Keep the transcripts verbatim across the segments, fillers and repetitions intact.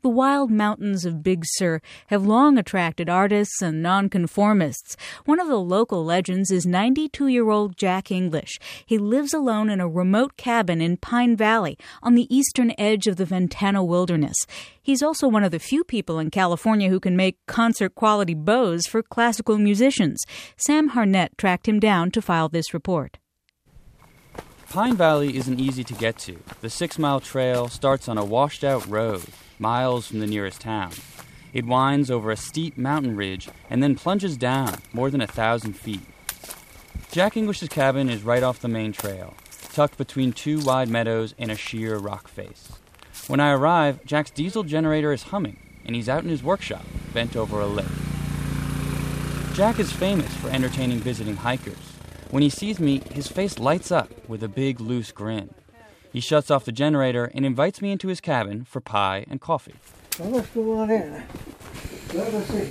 The wild mountains of Big Sur have long attracted artists and nonconformists. One of the local legends is ninety-two-year-old Jack English. He lives alone in a remote cabin in Pine Valley on the eastern edge of the Ventana Wilderness. He's also one of the few people in California who can make concert-quality bows for classical musicians. Sam Harnett tracked him down to file this report. Pine Valley isn't easy to get to. The six-mile trail starts on a washed-out road, miles from the nearest town. It winds over a steep mountain ridge and then plunges down more than a thousand feet. Jack English's cabin is right off the main trail, tucked between two wide meadows and a sheer rock face. When I arrive, Jack's diesel generator is humming, and he's out in his workshop, bent over a lift. Jack is famous for entertaining visiting hikers. When he sees me, his face lights up with a big, loose grin. He shuts off the generator and invites me into his cabin for pie and coffee. Well, let's go on in. Let us see.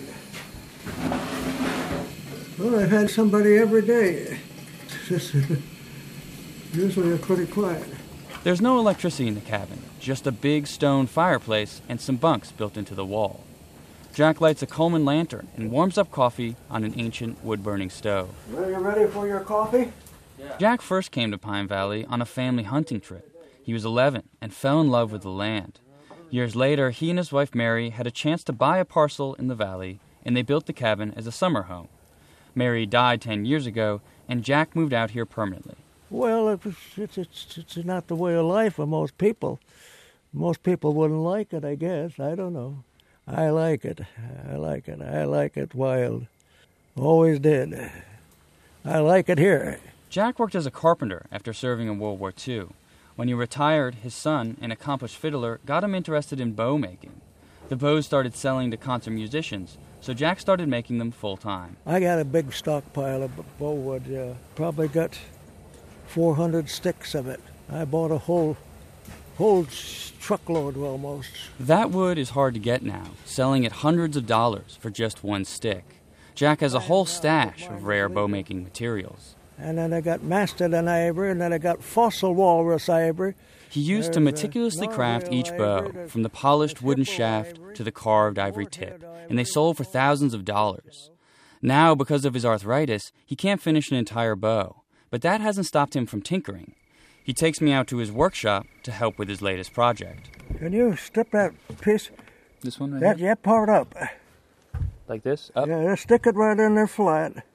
Well, I've had somebody every day. It's just, usually they're pretty quiet. There's no electricity in the cabin, just a big stone fireplace and some bunks built into the wall. Jack lights a Coleman lantern and warms up coffee on an ancient wood-burning stove. Well, you ready for your coffee? Yeah. Jack first came to Pine Valley on a family hunting trip. He was eleven and fell in love with the land. Years later, he and his wife Mary had a chance to buy a parcel in the valley, and they built the cabin as a summer home. Mary died ten years ago, and Jack moved out here permanently. Well, it's, it's, it's, it's not the way of life for most people. Most people wouldn't like it, I guess. I don't know. I like it. I like it. I like it wild. Always did. I like it here. Jack worked as a carpenter after serving in World War Two. When he retired, his son, an accomplished fiddler, got him interested in bow making. The bows started selling to concert musicians, so Jack started making them full-time. I got a big stockpile of bow wood. Yeah. Probably got four hundred sticks of it. I bought a whole, whole truckload almost. That wood is hard to get now, selling at hundreds of dollars for just one stick. Jack has a whole stash of rare bow-making materials. And then I got mastodon ivory, and then I got fossil walrus ivory. He used to meticulously craft each bow, from the polished wooden shaft to the carved ivory tip, and they sold for thousands of dollars. Now, because of his arthritis, he can't finish an entire bow, but that hasn't stopped him from tinkering. He takes me out to his workshop to help with his latest project. Can you strip that piece? This one right that, here? Yeah, part up. Like this? Up? Yeah, just stick it right in there flat.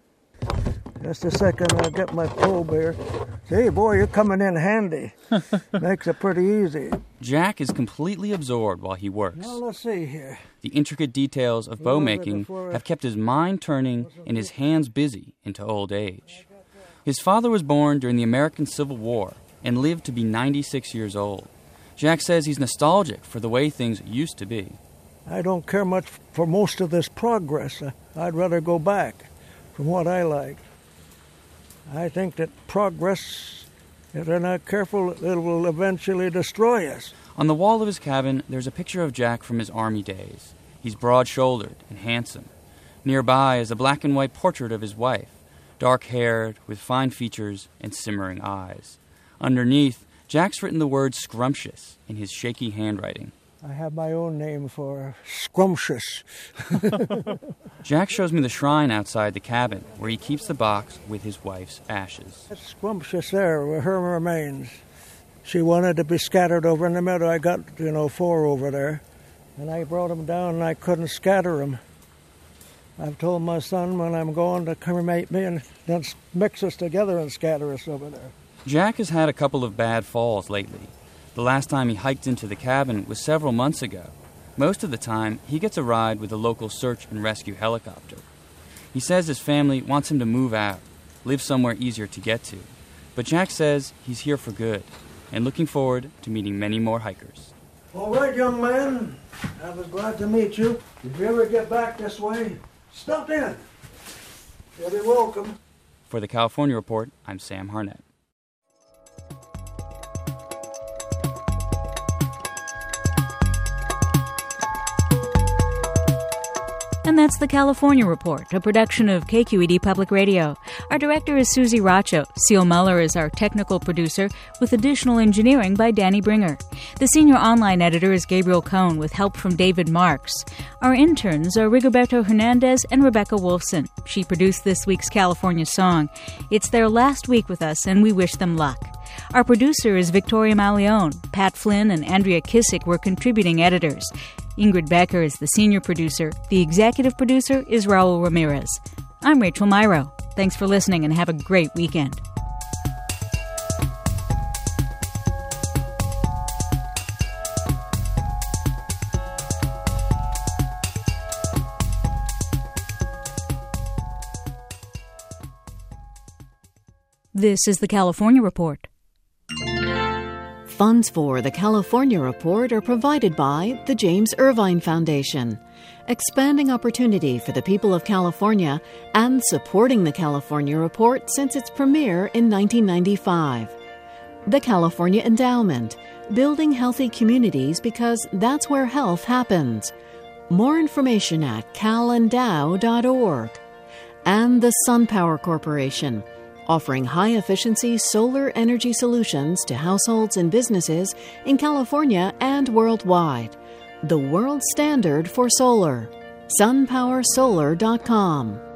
Just a second, I'll get my probe here. See, boy, you're coming in handy. Makes it pretty easy. Jack is completely absorbed while he works. Now, let's see here. The intricate details of bow making have kept his mind turning and his hands busy into old age. His father was born during the American Civil War and lived to be ninety-six years old. Jack says he's nostalgic for the way things used to be. I don't care much for most of this progress. I'd rather go back from what I like. I think that progress, if they're not careful, it will eventually destroy us. On the wall of his cabin, there's a picture of Jack from his Army days. He's broad-shouldered and handsome. Nearby is a black and white portrait of his wife, dark-haired, with fine features and simmering eyes. Underneath, Jack's written the word scrumptious in his shaky handwriting. I have my own name for her, Scrumptious. Jack shows me the shrine outside the cabin, where he keeps the box with his wife's ashes. That's Scrumptious there, where her remains. She wanted to be scattered over in the meadow. I got, you know, four over there. And I brought them down, and I couldn't scatter them. I've told my son when I'm going to cremate me and then mix us together and scatter us over there. Jack has had a couple of bad falls lately. The last time he hiked into the cabin was several months ago. Most of the time, he gets a ride with a local search and rescue helicopter. He says his family wants him to move out, live somewhere easier to get to. But Jack says he's here for good and looking forward to meeting many more hikers. All right, young man. I was glad to meet you. If you ever get back this way, stop in. You'll be welcome. For the California Report, I'm Sam Harnett. And that's the California Report, a production of K Q E D Public Radio. Our director is Susie Racho. Seal Muller is our technical producer, with additional engineering by Danny Bringer. The senior online editor is Gabriel Cohn, with help from David Marks. Our interns are Rigoberto Hernandez and Rebecca Wolfson. She produced this week's California Song. It's their last week with us, and we wish them luck. Our producer is Victoria Malione. Pat Flynn and Andrea Kissick were contributing editors. Ingrid Becker is the senior producer. The executive producer is Raul Ramirez. I'm Rachel Myrow. Thanks for listening and have a great weekend. This is the California Report. Funds for the California Report are provided by the James Irvine Foundation, expanding opportunity for the people of California and supporting the California Report since its premiere in nineteen ninety-five. The California Endowment, building healthy communities because that's where health happens. More information at cal endow dot org. And the SunPower Corporation, offering high-efficiency solar energy solutions to households and businesses in California and worldwide. The world standard for solar. sun power solar dot com.